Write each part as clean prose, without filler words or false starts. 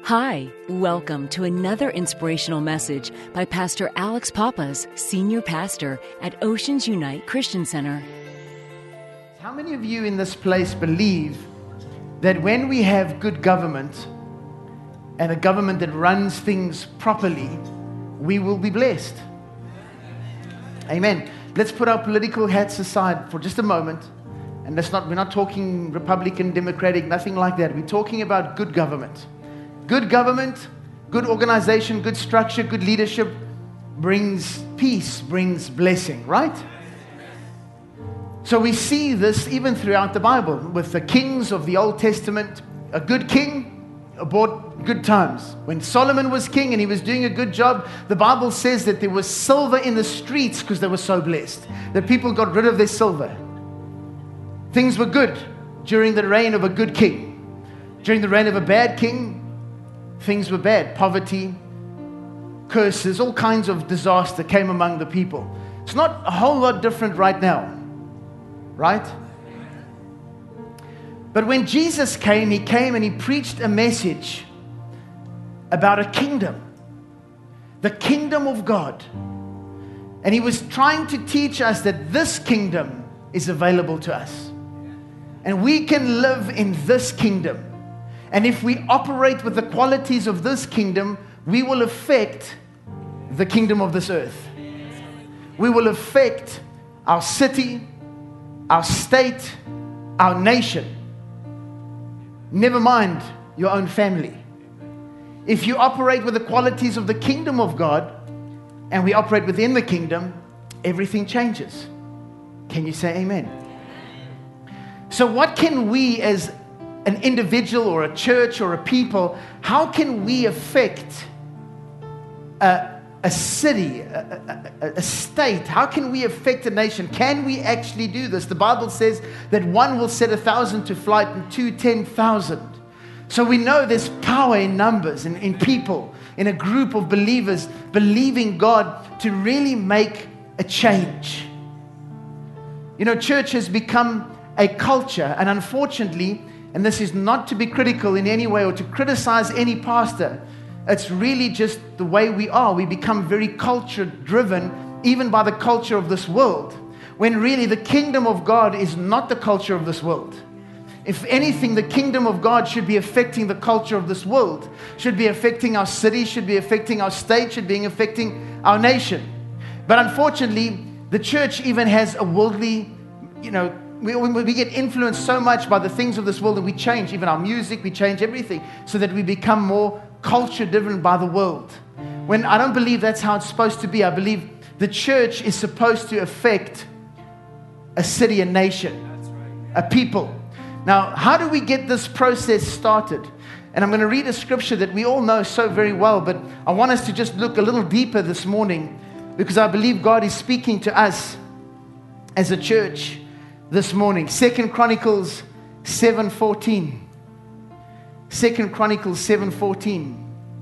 Hi, welcome to another inspirational message by Pastor Alex Pappas, Senior Pastor at Oceans Unite Christian Center. How many of you in this place believe that when we have good government and a government that runs things properly, we will be blessed? Amen. Let's put our political hats aside for just a moment. And we're not talking Republican, Democratic, nothing like that. We're talking about good government. Good government, good organization, good structure, good leadership brings peace, brings blessing, right? So we see this even throughout the Bible with the kings of the Old Testament. A good king brought good times. When Solomon was king and he was doing a good job, the Bible says that there was silver in the streets because they were so blessed, that people got rid of their silver. Things were good during the reign of a good king. During the reign of a bad king, things were bad. Poverty, curses, all kinds of disaster came among the people. It's not a whole lot different right now, right? But when Jesus came, he came and he preached a message about a kingdom, the kingdom of God. And he was trying to teach us that this kingdom is available to us. And we can live in this kingdom. And if we operate with the qualities of this kingdom, we will affect the kingdom of this earth. We will affect our city, our state, our nation. Never mind your own family. If you operate with the qualities of the kingdom of God, and we operate within the kingdom, everything changes. Can you say amen? So what can we as an individual or a church or a people, how can we affect a city, a state? How can we affect a nation? Can we actually do this? The Bible says that one will set 1,000 to flight and two 10,000. So we know there's power in numbers, in people, in a group of believers believing God to really make a change. You know, church has become a culture, and unfortunately, and this is not to be critical in any way or to criticize any pastor. It's really just the way we are. We become very culture-driven, even by the culture of this world, when really the kingdom of God is not the culture of this world. If anything, the kingdom of God should be affecting the culture of this world, should be affecting our city, should be affecting our state, should be affecting our nation. But unfortunately, the church even has a worldly, we get influenced so much by the things of this world that we change even our music, we change everything so that we become more culture-driven by the world. When I don't believe that's how it's supposed to be. I believe the church is supposed to affect a city, a nation, a people. Now, how do we get this process started? And I'm going to read a scripture that we all know so very well, but I want us to just look a little deeper this morning because I believe God is speaking to us as a church this morning. 2 Chronicles 7:14. 2 Chronicles 7:14.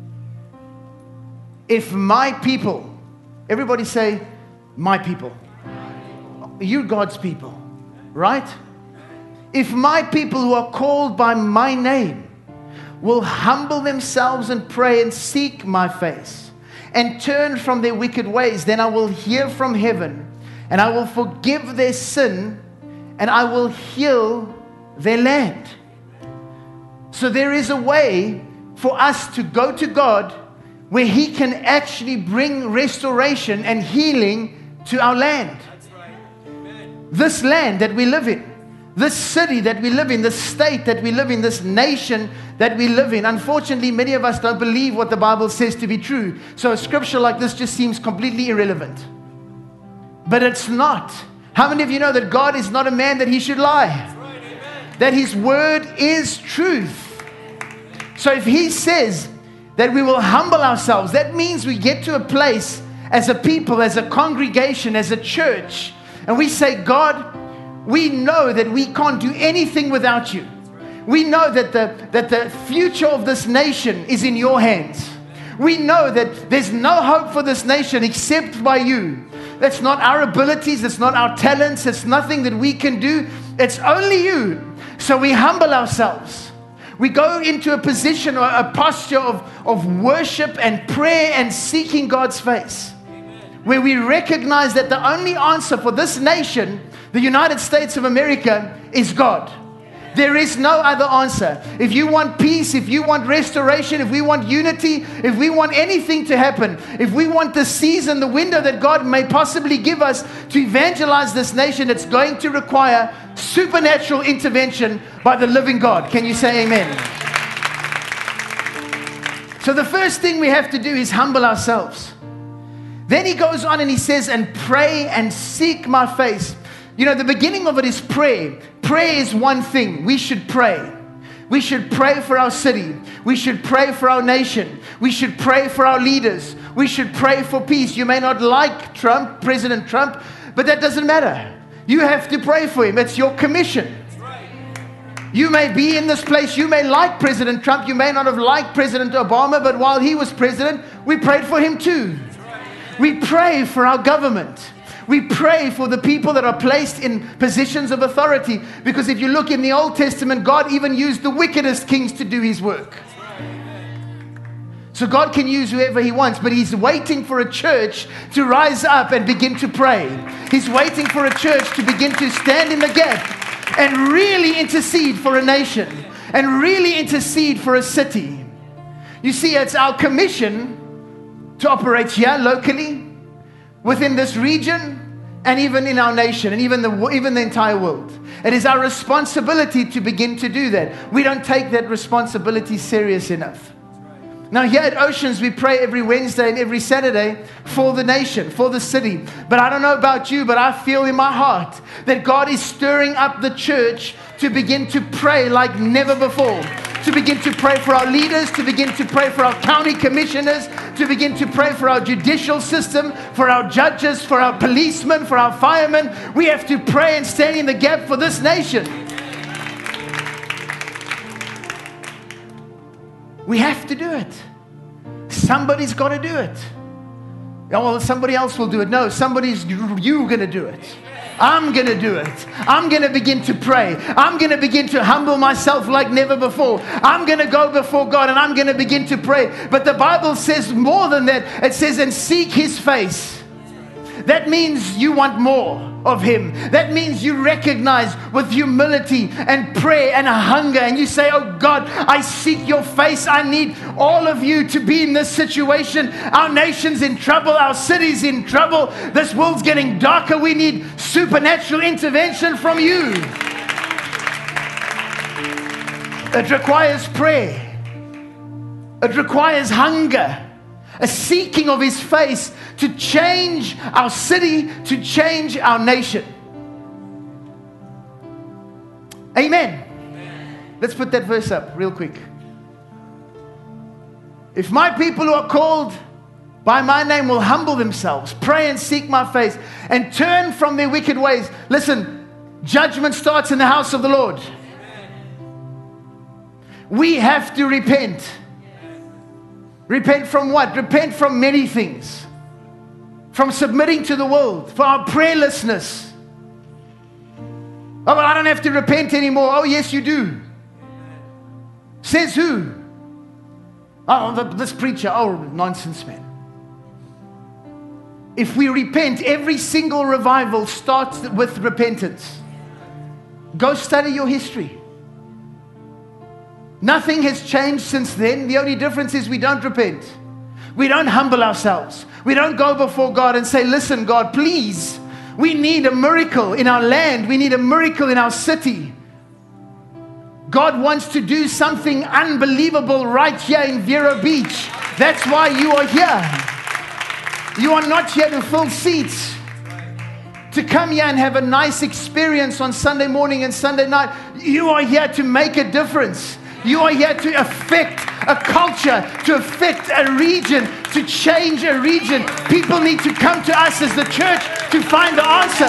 If my people, everybody say, my people. You're God's people, right? If my people who are called by my name will humble themselves and pray and seek my face and turn from their wicked ways, then I will hear from heaven and I will forgive their sin and I will heal their land. So there is a way for us to go to God where He can actually bring restoration and healing to our land. That's right. Amen. This land that we live in, this city that we live in, this state that we live in, this nation that we live in. Unfortunately, many of us don't believe what the Bible says to be true. So a scripture like this just seems completely irrelevant. But it's not. How many of you know that God is not a man that He should lie? Right, amen. That His word is truth. So if He says that we will humble ourselves, that means we get to a place as a people, as a congregation, as a church, and we say, God, we know that we can't do anything without you. We know that the future of this nation is in your hands. We know that there's no hope for this nation except by you. That's not our abilities. It's not our talents. It's nothing that we can do. It's only you. So we humble ourselves. We go into a position or a posture of worship and prayer and seeking God's face, where we recognize that the only answer for this nation, the United States of America, is God. There is no other answer. If you want peace, if you want restoration, if we want unity, if we want anything to happen, if we want the season, the window that God may possibly give us to evangelize this nation, it's going to require supernatural intervention by the living God. Can you say amen? So the first thing we have to do is humble ourselves. Then he goes on and he says, and pray and seek my face. You know, the beginning of it is prayer. Prayer is one thing. We should pray. We should pray for our city. We should pray for our nation. We should pray for our leaders. We should pray for peace. You may not like Trump, President Trump, but that doesn't matter. You have to pray for him. It's your commission. You may be in this place. You may like President Trump. You may not have liked President Obama, but while he was president, we prayed for him too. We pray for our government. We pray for the people that are placed in positions of authority. Because if you look in the Old Testament, God even used the wickedest kings to do his work. So God can use whoever he wants, but he's waiting for a church to rise up and begin to pray. He's waiting for a church to begin to stand in the gap and really intercede for a nation and really intercede for a city. You see, it's our commission to operate here locally, within this region, and even in our nation, and even the entire world. It is our responsibility to begin to do that. We don't take that responsibility serious enough. Now here at Oceans, we pray every Wednesday and every Saturday for the nation, for the city. But I don't know about you, but I feel in my heart that God is stirring up the church to begin to pray like never before. To begin to pray for our leaders, to begin to pray for our county commissioners, to begin to pray for our judicial system, for our judges, for our policemen, for our firemen. We have to pray and stand in the gap for this nation. We have to do it. Somebody's got to do it. Oh, well, somebody else will do it. No, you're going to do it. I'm going to do it. I'm going to begin to pray. I'm going to begin to humble myself like never before. I'm going to go before God and I'm going to begin to pray. But the Bible says more than that. It says, and seek his face. That means you want more of him. That means you recognize with humility and prayer and a hunger, and you say, oh God, I seek your face. I need all of you to be in this situation. Our nation's in trouble. Our city's in trouble. This world's getting darker. We need supernatural intervention from you. It requires prayer. It requires hunger. A seeking of his face to change our city, to change our nation. Amen. Let's put that verse up real quick. If my people who are called by my name will humble themselves, pray and seek my face, and turn from their wicked ways. Listen, judgment starts in the house of the Lord. We have to repent. Repent from what? Repent from many things. From submitting to the world, for our prayerlessness. Oh, well, I don't have to repent anymore. Oh, yes, you do. Says who? Oh, this preacher. Oh, nonsense, man. If we repent, every single revival starts with repentance. Go study your history. Nothing has changed since then. The only difference is we don't repent. We don't humble ourselves. We don't go before God and say, listen, God, please, we need a miracle in our land. We need a miracle in our city. God wants to do something unbelievable right here in Vero Beach. That's why you are here. You are not here to fill seats, to come here and have a nice experience on Sunday morning and Sunday night. You are here to make a difference. You are here to affect a culture, to affect a region, to change a region. People need to come to us as the church to find the answer.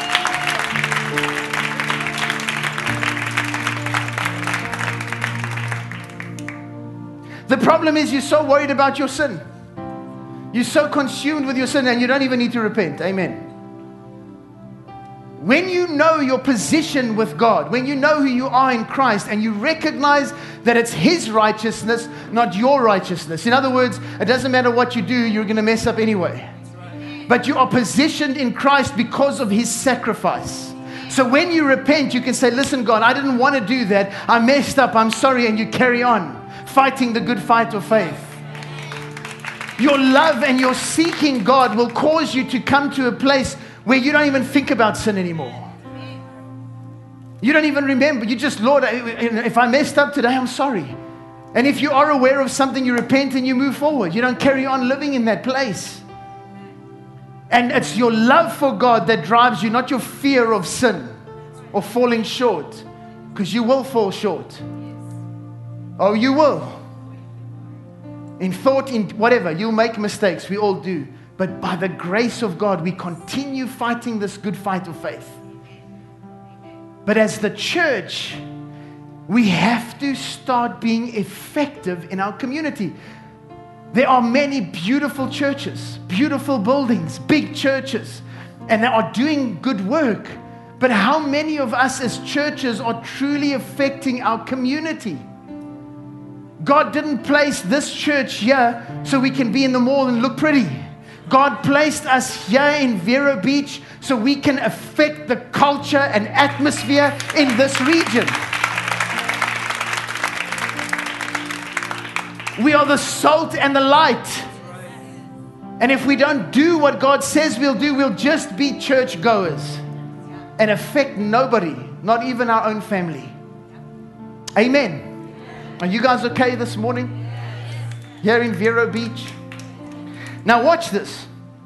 The problem is you're so worried about your sin. You're so consumed with your sin and you don't even need to repent. Amen. When you know your position with God, when you know who you are in Christ, and you recognize that it's His righteousness, not your righteousness. In other words, it doesn't matter what you do, you're going to mess up anyway. But you are positioned in Christ because of His sacrifice. So when you repent, you can say, listen, God, I didn't want to do that. I messed up. I'm sorry. And you carry on fighting the good fight of faith. Your love and your seeking God will cause you to come to a place where you don't even think about sin anymore. You don't even remember. You just, Lord, if I messed up today, I'm sorry. And if you are aware of something, you repent and you move forward. You don't carry on living in that place. And it's your love for God that drives you, not your fear of sin or falling short. Because you will fall short. Oh, you will. In thought, in whatever, you'll make mistakes. We all do. But by the grace of God, we continue fighting this good fight of faith. But as the church, we have to start being effective in our community. There are many beautiful churches, beautiful buildings, big churches, and they are doing good work. But how many of us as churches are truly affecting our community? God didn't place this church here so we can be in the mall and look pretty. God placed us here in Vero Beach so we can affect the culture and atmosphere in this region. We are the salt and the light. And if we don't do what God says we'll do, we'll just be church goers and affect nobody, not even our own family. Amen. Are you guys okay this morning? Here in Vero Beach. Now watch this.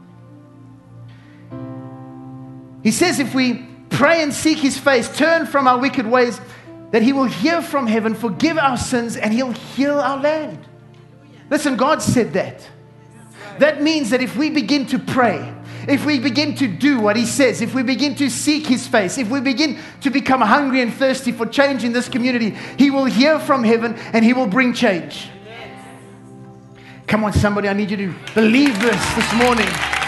He says if we pray and seek His face, turn from our wicked ways, that He will hear from heaven, forgive our sins, and He'll heal our land. Listen, God said that. That means that if we begin to pray, if we begin to do what He says, if we begin to seek His face, if we begin to become hungry and thirsty for change in this community, He will hear from heaven and He will bring change. Come on, somebody, I need you to believe this morning.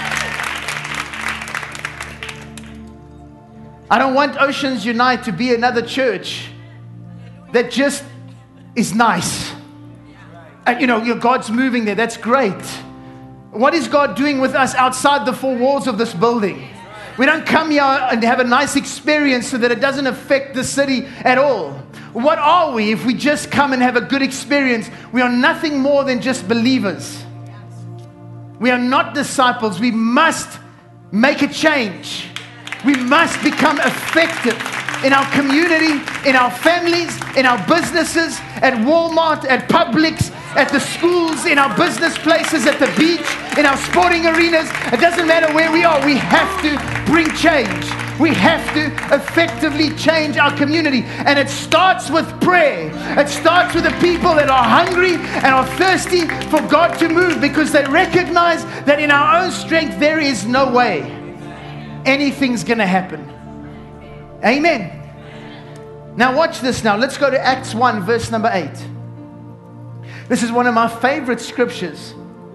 I don't want Oceans Unite to be another church that just is nice. And you know, God's moving there. That's great. What is God doing with us outside the four walls of this building? We don't come here and have a nice experience so that it doesn't affect the city at all. What are we if we just come and have a good experience? We are nothing more than just believers. We are not disciples. We must make a change. We must become effective in our community, in our families, in our businesses, at Walmart, at Publix, at the schools, in our business places, at the beach, in our sporting arenas. It doesn't matter where we are. We have to bring change. We have to effectively change our community. And it starts with prayer. It starts with the people that are hungry and are thirsty for God to move, because they recognize that in our own strength there is no way anything's going to happen. Amen. Now watch this now. Let's go to Acts 1 verse number 8. This is one of my favorite scriptures.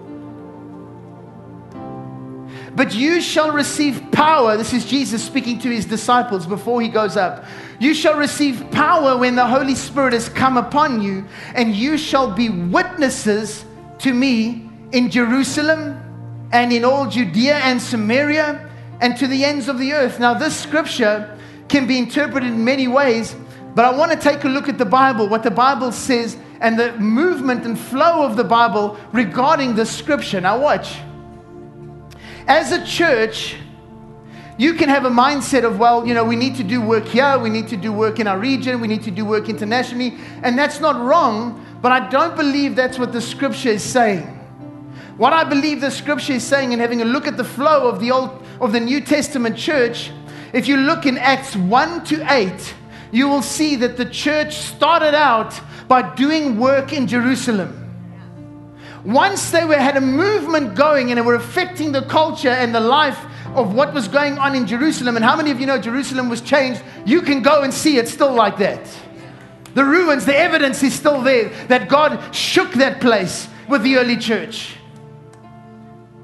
But you shall receive power. This is Jesus speaking to His disciples before He goes up. You shall receive power when the Holy Spirit has come upon you, and you shall be witnesses to me in Jerusalem and in all Judea and Samaria and to the ends of the earth. Now this scripture can be interpreted in many ways, but I want to take a look at the Bible, what the Bible says, and the movement and flow of the Bible regarding this scripture. Now watch. As a church, you can have a mindset of, well, you know, we need to do work here, we need to do work in our region, we need to do work internationally, and that's not wrong, but I don't believe that's what the scripture is saying. What I believe the scripture is saying, and having a look at the flow of the New Testament church, if you look in Acts 1 to 8, you will see that the church started out by doing work in Jerusalem. Once they had a movement going and they were affecting the culture and the life of what was going on in Jerusalem. And how many of you know Jerusalem was changed? You can go and see it's still like that. The ruins, the evidence is still there that God shook that place with the early church.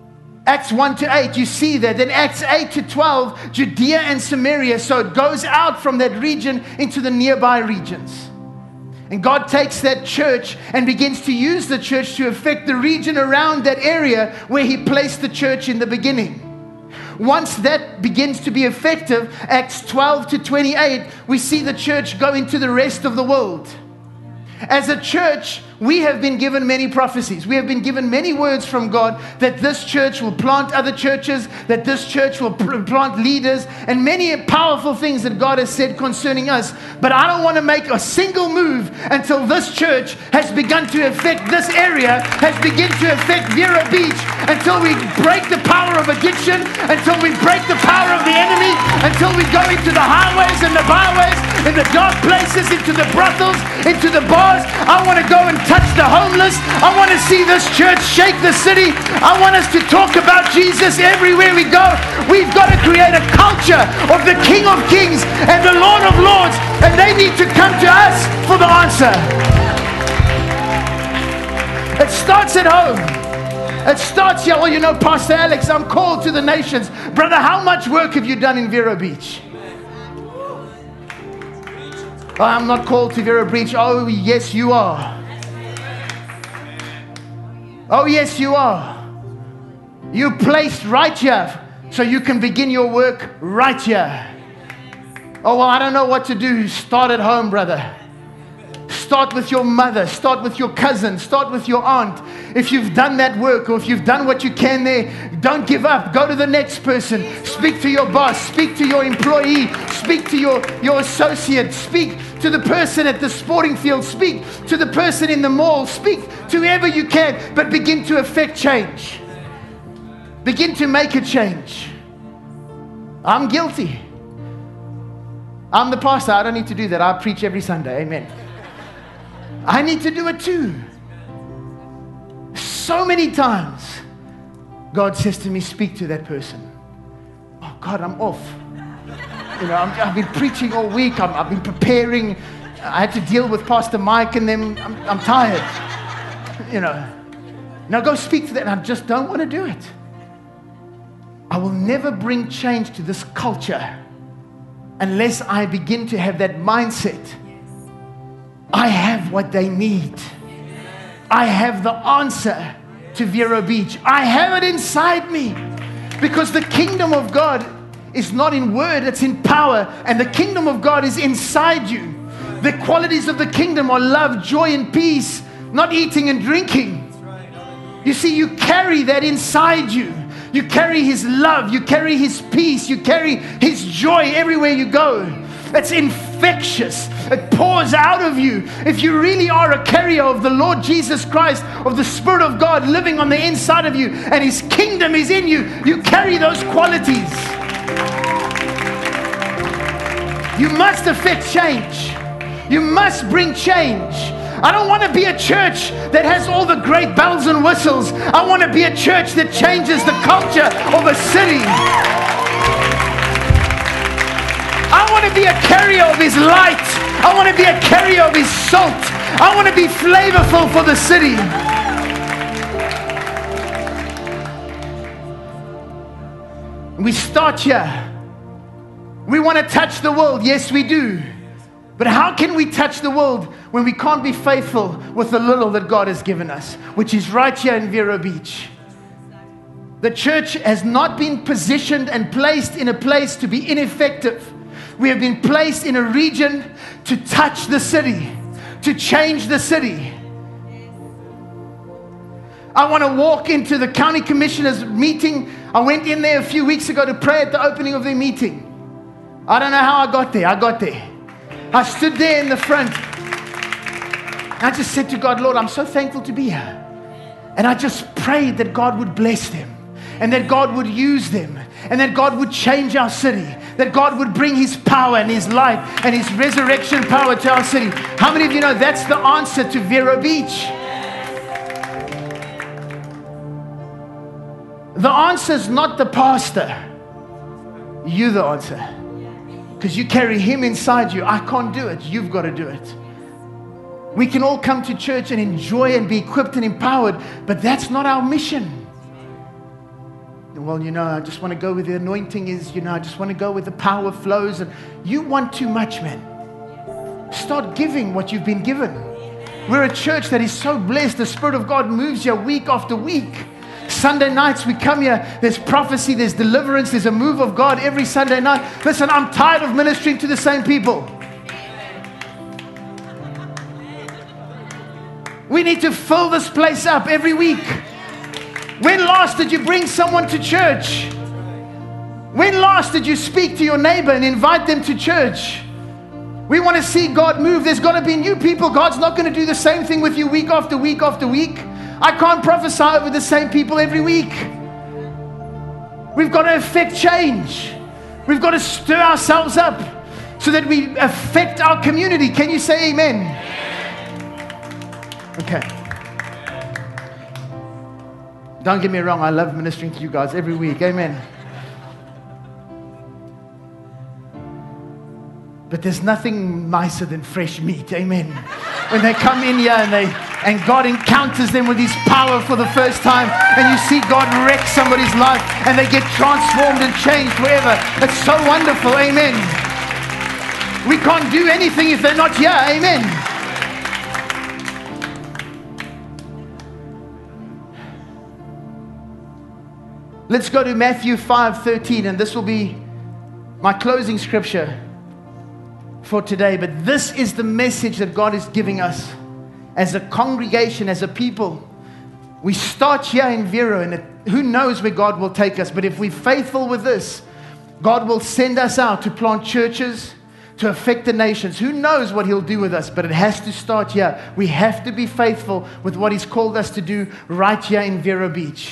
Acts 1 to 8, you see that. Then Acts 8 to 12, Judea and Samaria. So it goes out from that region into the nearby regions. And God takes that church and begins to use the church to affect the region around that area where He placed the church in the beginning. Once that begins to be effective, Acts 12 to 28, we see the church go into the rest of the world. As a church, we have been given many prophecies. We have been given many words from God that this church will plant other churches, that this church will plant leaders, and many powerful things that God has said concerning us. But I don't want to make a single move until this church has begun to affect this area, has begun to affect Vero Beach, until we break the power of addiction, until we break the power of the enemy, until we go into the highways and the byways, in the dark places, into the brothels, into the bars. I want to go and touch the homeless. I want to see this church shake the city. I want us to talk about Jesus everywhere we go. We've got to create a culture of the King of Kings and the Lord of Lords, and they need to come to us for the answer. It starts at home. It starts here. Well, you know, Pastor Alex, I'm called to the nations. Brother, how much work have you done in Vero Beach? Oh, I'm not called to Vero Beach. Oh, yes, you are. Oh, yes, you are. You're placed right here so you can begin your work right here. Oh, well, I don't know what to do. Start at home, brother. Start with your mother. Start with your cousin. Start with your aunt. If you've done that work, or if you've done what you can there, don't give up. Go to the next person. Speak to your boss. Speak to your employee. Speak to your associate. Speak to the person at the sporting field. Speak to the person in the mall. Speak to whoever you can, but begin to affect change. Begin to make a change. I'm guilty. I'm the pastor. I don't need to do that. I preach every Sunday. Amen. I need to do it too. So many times, God says to me, speak to that person. Oh God, I'm off. You know, I've been preaching all week. I've been preparing. I had to deal with Pastor Mike and them. I'm tired. You know. Now go speak to that. And I just don't want to do it. I will never bring change to this culture unless I begin to have that mindset. I have what they need. I have the answer to Vero Beach. I have it inside me. Because the kingdom of God is not in word, it's in power. And the kingdom of God is inside you. The qualities of the kingdom are love, joy, and peace, not eating and drinking. You see, you carry that inside you. You carry His love, you carry His peace, you carry His joy everywhere you go. It's infectious. It pours out of you. If you really are a carrier of the Lord Jesus Christ, of the Spirit of God living on the inside of you, and His kingdom is in you, you carry those qualities. You must affect change. You must bring change. I don't want to be a church that has all the great bells and whistles. I want to be a church that changes the culture of a city. I want to be a carrier of His light. I want to be a carrier of His salt. I want to be flavorful for the city. We start here. We want to touch the world. Yes, we do. But how can we touch the world when we can't be faithful with the little that God has given us, which is right here in Vero Beach? The church has not been positioned and placed in a place to be ineffective. We have been placed in a region to touch the city, to change the city. I want to walk into the county commissioners meeting. I went in there a few weeks ago to pray at the opening of their meeting. I don't know how I got there. I got there. I stood there in the front. I just said to God, Lord, I'm so thankful to be here. And I just prayed that God would bless them, and that God would use them, and that God would change our city, that God would bring His power and His life and His resurrection power to our city. How many of you know that's the answer to Vero Beach? The answer is not the pastor. You're the answer. Because you carry Him inside you. I can't do it. You've got to do it. We can all come to church and enjoy and be equipped and empowered, but that's not our mission. well, I just want to go where the anointing is, I just want to go where the power flows. And you want too much, man. Start giving what you've been given. We're a church that is so blessed. The Spirit of God moves here week after week. Sunday nights we come here, there's prophecy, there's deliverance, there's a move of God every Sunday night. Listen, I'm tired of ministering to the same people. We need to fill this place up every week. When last did you bring someone to church? When last did you speak to your neighbor and invite them to church? We want to see God move. There's got to be new people. God's not going to do the same thing with you week after week after week. I can't prophesy over the same people every week. We've got to affect change. We've got to stir ourselves up so that we affect our community. Can you say amen? Okay. Don't get me wrong, I love ministering to you guys every week. Amen. But there's nothing nicer than fresh meat. Amen. When they come in here and God encounters them with His power for the first time, and you see God wreck somebody's life and they get transformed and changed forever. It's so wonderful. Amen. We can't do anything if they're not here. Amen. Let's go to Matthew 5:13, and this will be my closing scripture for today. But this is the message that God is giving us as a congregation, as a people. We start here in Vero, and who knows where God will take us. But if we're faithful with this, God will send us out to plant churches, to affect the nations. Who knows what He'll do with us, but it has to start here. We have to be faithful with what He's called us to do right here in Vero Beach.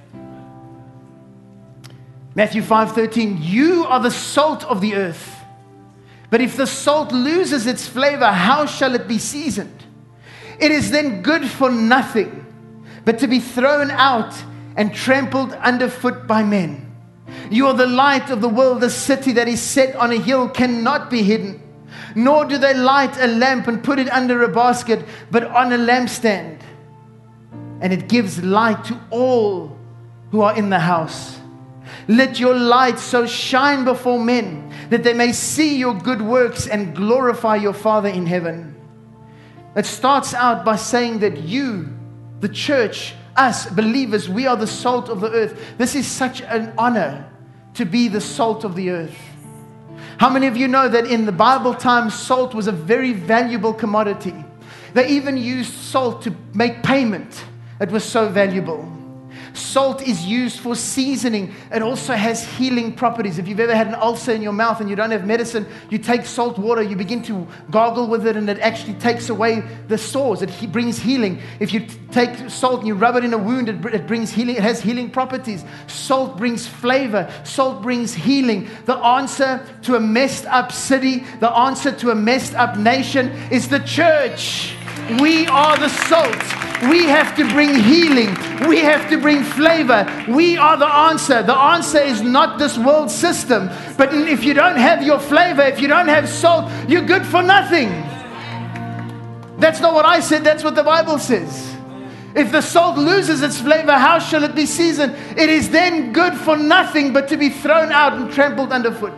Matthew 5:13, you are the salt of the earth. But if the salt loses its flavor, how shall it be seasoned? It is then good for nothing, but to be thrown out and trampled underfoot by men. You are the light of the world. A city that is set on a hill cannot be hidden. Nor do they light a lamp and put it under a basket, but on a lampstand. And it gives light to all who are in the house. Let your light so shine before men that they may see your good works and glorify your Father in heaven. It starts out by saying that you, the church, us believers, we are the salt of the earth. This is such an honor to be the salt of the earth. How many of you know that in the Bible times, salt was a very valuable commodity? They even used salt to make payment. It was so valuable. Salt is used for seasoning. It also has healing properties. If you've ever had an ulcer in your mouth and you don't have medicine, you take salt water, you begin to gargle with it, and it actually takes away the sores. It brings healing. If you take salt and you rub it in a wound, it brings healing. It has healing properties. Salt brings flavor. Salt brings healing. The answer to a messed up city, the answer to a messed up nation is the church. We are the salt. We have to bring healing. We have to bring flavor. We are the answer. The answer is not this world system. But if you don't have your flavor, if you don't have salt, you're good for nothing. That's not what I said. That's what the Bible says. If the salt loses its flavor, how shall it be seasoned? It is then good for nothing but to be thrown out and trampled underfoot.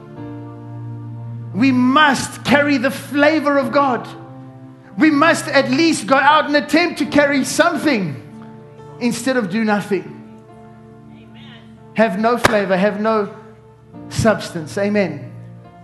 We must carry the flavor of God. We must at least go out and attempt to carry something instead of do nothing. Amen. Have no flavor, have no substance. Amen.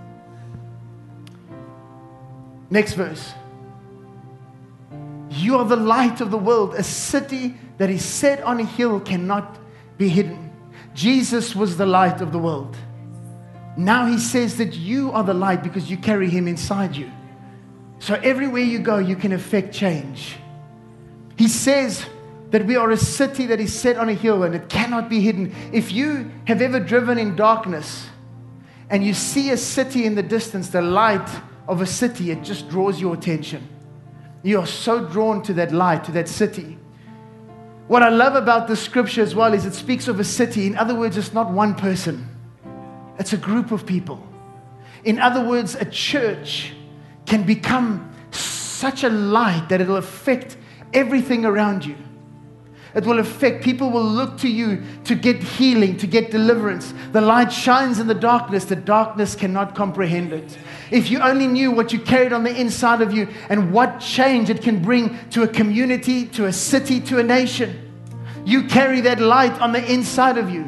Next verse. You are the light of the world. A city that is set on a hill cannot be hidden. Jesus was the light of the world. Now He says that you are the light because you carry Him inside you. So everywhere you go, you can affect change. He says that we are a city that is set on a hill and it cannot be hidden. If you have ever driven in darkness and you see a city in the distance, the light of a city, it just draws your attention. You are so drawn to that light, to that city. What I love about the scripture as well is it speaks of a city. In other words, it's not one person. It's a group of people. In other words, a church can become such a light that it'll affect everything around you. It will affect. People will look to you to get healing, to get deliverance. The light shines in the darkness cannot comprehend it. If you only knew what you carried on the inside of you and what change it can bring to a community, to a city, to a nation. You carry that light on the inside of you.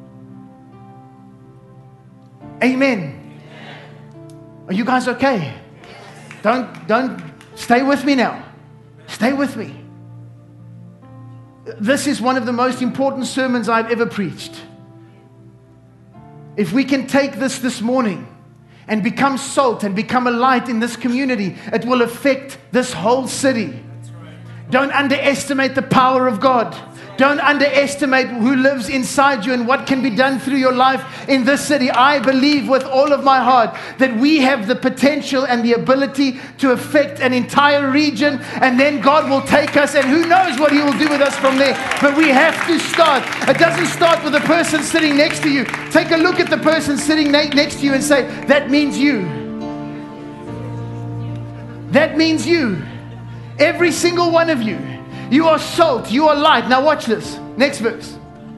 Amen. Are you guys okay? Don't stay with me now. Stay with me. This is one of the most important sermons I've ever preached. If we can take this morning and become salt and become a light in this community, it will affect this whole city. Don't underestimate the power of God. Don't underestimate who lives inside you and what can be done through your life in this city. I believe with all of my heart that we have the potential and the ability to affect an entire region, and then God will take us, and who knows what He will do with us from there. But we have to start. It doesn't start with the person sitting next to you. Take a look at the person sitting next to you and say, that means you. That means you. Every single one of you. You are salt, you are light. Now watch this. Next verse.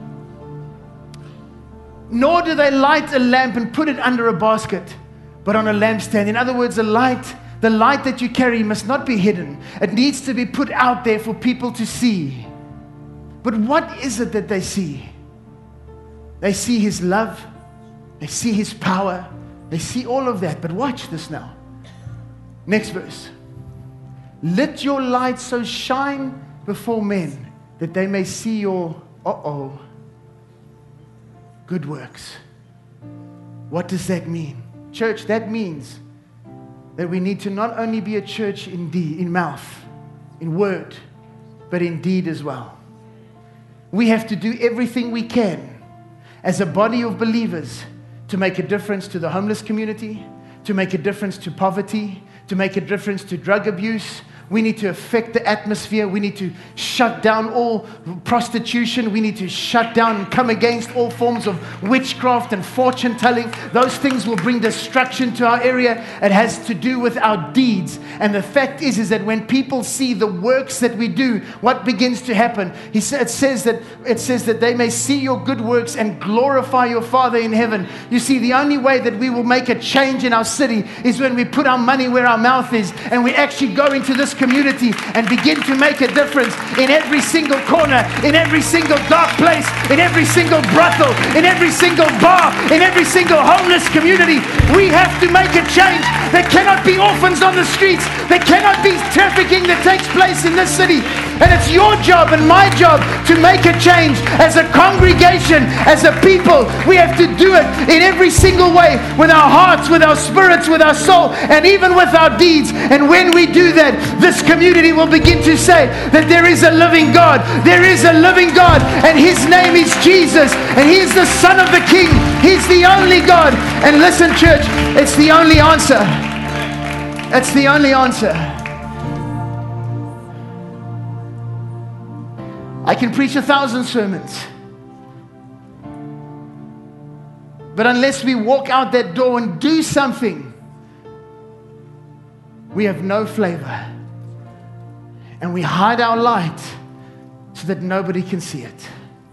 Nor do they light a lamp and put it under a basket, but on a lampstand. In other words, the light that you carry must not be hidden. It needs to be put out there for people to see. But what is it that they see? They see His love. They see His power. They see all of that. But watch this now. Next verse. Let your light so shine before men that they may see your good works. What does that mean? Church, that means that we need to not only be a church in deed, in mouth, in word, but in deed as well. We have to do everything we can as a body of believers to make a difference to the homeless community, to make a difference to poverty, to make a difference to drug abuse. We need to affect the atmosphere. We need to shut down all prostitution. We need to shut down and come against all forms of witchcraft and fortune telling. Those things will bring destruction to our area. It has to do with our deeds. And the fact is that when people see the works that we do, what begins to happen? It says that they may see your good works and glorify your Father in heaven. You see, the only way that we will make a change in our city is when we put our money where our mouth is, and we actually go into this community and begin to make a difference in every single corner, in every single dark place, in every single brothel, in every single bar, in every single homeless community. We have to make a change. There cannot be orphans on the streets. There cannot be trafficking that takes place in this city. And it's your job and my job to make a change as a congregation, as a people. We have to do it in every single way, with our hearts, with our spirits, with our soul, and even with our deeds. And when we do that, this community will begin to say that there is a living God. There is a living God, and His name is Jesus, and He is the Son of the King. He's the only God. And listen, church, it's the only answer. It's the only answer. I can preach 1,000 sermons, but unless we walk out that door and do something, we have no flavor. And we hide our light so that nobody can see it.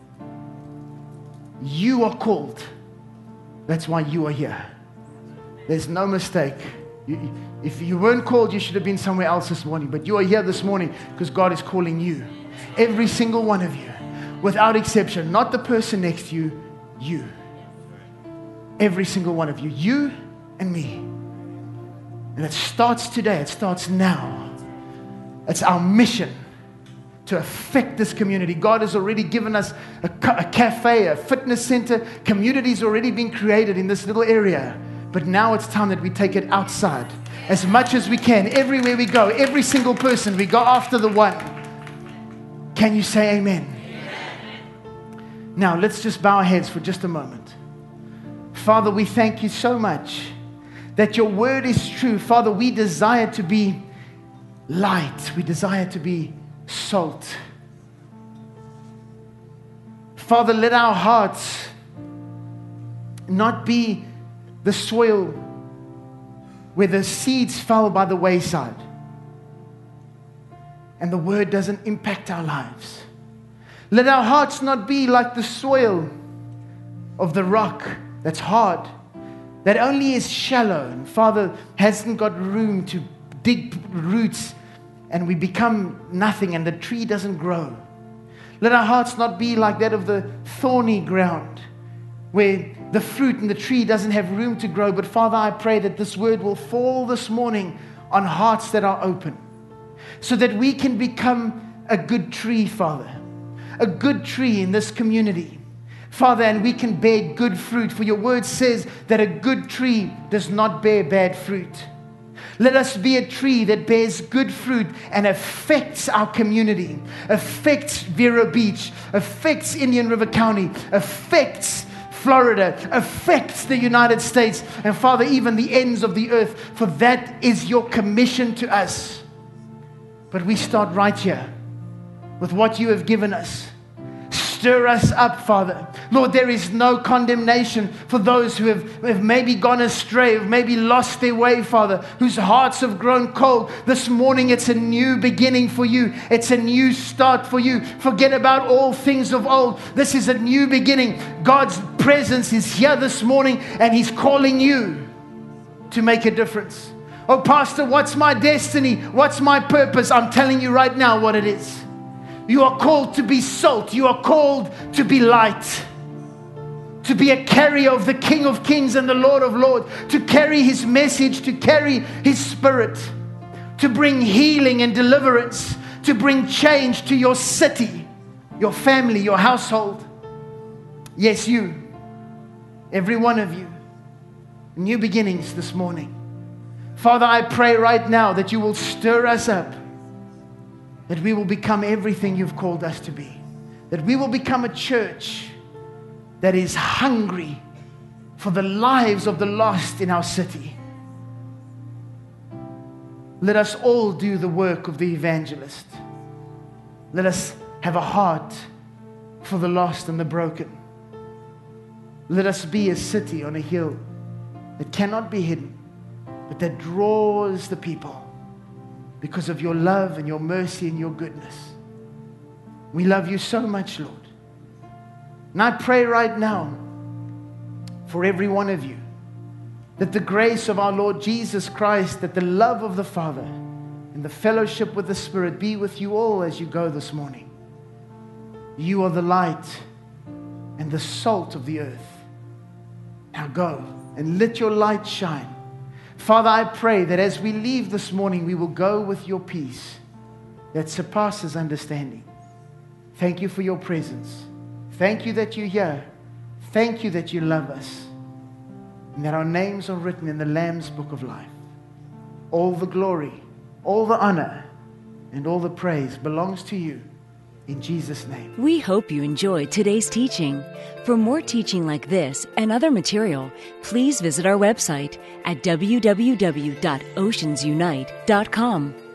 You are called. That's why you are here. There's no mistake. If you weren't called, you should have been somewhere else this morning. But you are here this morning because God is calling you. Every single one of you, without exception. Not the person next to you, you. Every single one of you. You and me. And it starts today. It starts now. It's our mission to affect this community. God has already given us a cafe, a fitness center. Community's already been created in this little area. But now it's time that we take it outside as much as we can. Everywhere we go, every single person, we go after the one. Can you say amen? Amen. Now, let's just bow our heads for just a moment. Father, we thank you so much that your word is true. Father, we desire to be light. We desire to be salt. Father, let our hearts not be the soil where the seeds fell by the wayside and the word doesn't impact our lives. Let our hearts not be like the soil of the rock that's hard, that only is shallow, and Father, hasn't got room to dig roots, and we become nothing and the tree doesn't grow. Let our hearts not be like that of the thorny ground, where the fruit and the tree doesn't have room to grow. But Father, I pray that this word will fall this morning on hearts that are open, so that we can become a good tree, Father, a good tree in this community, Father, and we can bear good fruit. For your word says that a good tree does not bear bad fruit. Let us be a tree that bears good fruit and affects our community, affects Vero Beach, affects Indian River County, affects Florida, affects the United States, and Father, even the ends of the earth, for that is your commission to us. But we start right here with what you have given us. Stir us up, Father. Lord, there is no condemnation for those who have maybe gone astray, have maybe lost their way, Father, whose hearts have grown cold. This morning, it's a new beginning for you. It's a new start for you. Forget about all things of old. This is a new beginning. God's presence is here this morning, and He's calling you to make a difference. Oh, Pastor, what's my destiny? What's my purpose? I'm telling you right now what it is. You are called to be salt. You are called to be light. To be a carrier of the King of Kings and the Lord of Lords. To carry His message, to carry His Spirit. To bring healing and deliverance. To bring change to your city, your family, your household. Yes, you. Every one of you. New beginnings this morning. Father, I pray right now that you will stir us up. That we will become everything you've called us to be. That we will become a church that is hungry for the lives of the lost in our city. Let us all do the work of the evangelist. Let us have a heart for the lost and the broken. Let us be a city on a hill that cannot be hidden, but that draws the people because of your love and your mercy and your goodness. We love you so much, Lord. And I pray right now for every one of you that the grace of our Lord Jesus Christ, that the love of the Father and the fellowship with the Spirit be with you all as you go this morning. You are the light and the salt of the earth. Now go and let your light shine. Father, I pray that as we leave this morning, we will go with your peace that surpasses understanding. Thank you for your presence. Thank you that you're here. Thank you that you love us. And that our names are written in the Lamb's book of life. All the glory, all the honor, and all the praise belongs to you. In Jesus' name. We hope you enjoyed today's teaching. For more teaching like this and other material, please visit our website at www.oceansunite.com.